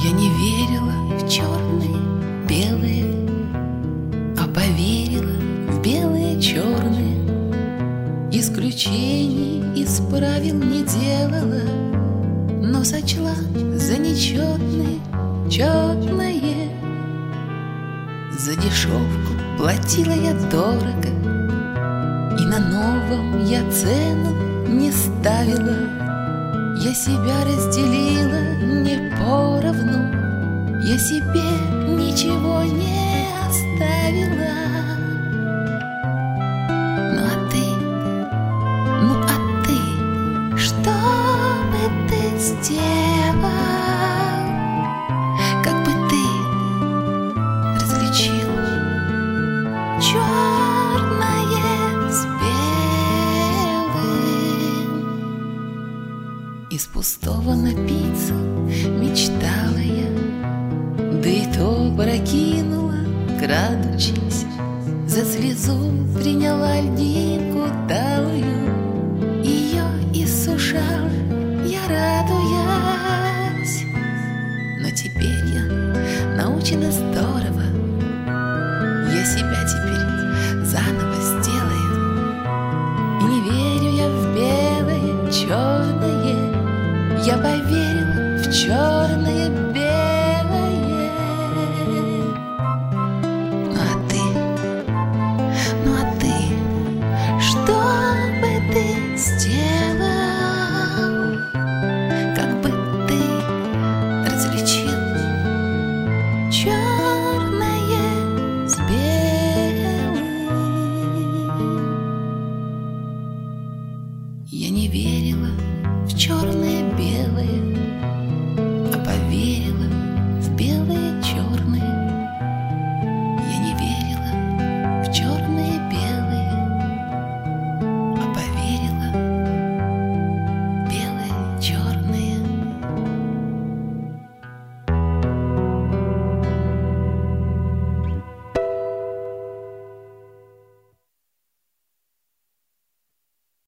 Я не верила в черные, белые, а поверила в белые, черные. Исключений из правил не делала, но сочла за нечетные, четные. За дешевку платила я дорого, и на новом я цену не ставила. Я себя разделила не поровну, я себе ничего не оставила. Ну а ты, что бы ты сделал? Как бы ты различил черное с белым? Из пустого напиться мечтала я, да и то прокинула, крадучись. За слезу приняла льдинку талую, ее иссушала я, радуясь. Но теперь я научена здорово, я себя теперь заново сделаю. И не верю я в белое, черное, я поверила в черное, белое. Ну а ты, что бы ты сделал? Как бы ты различил черное с белым? Я не верила в черное,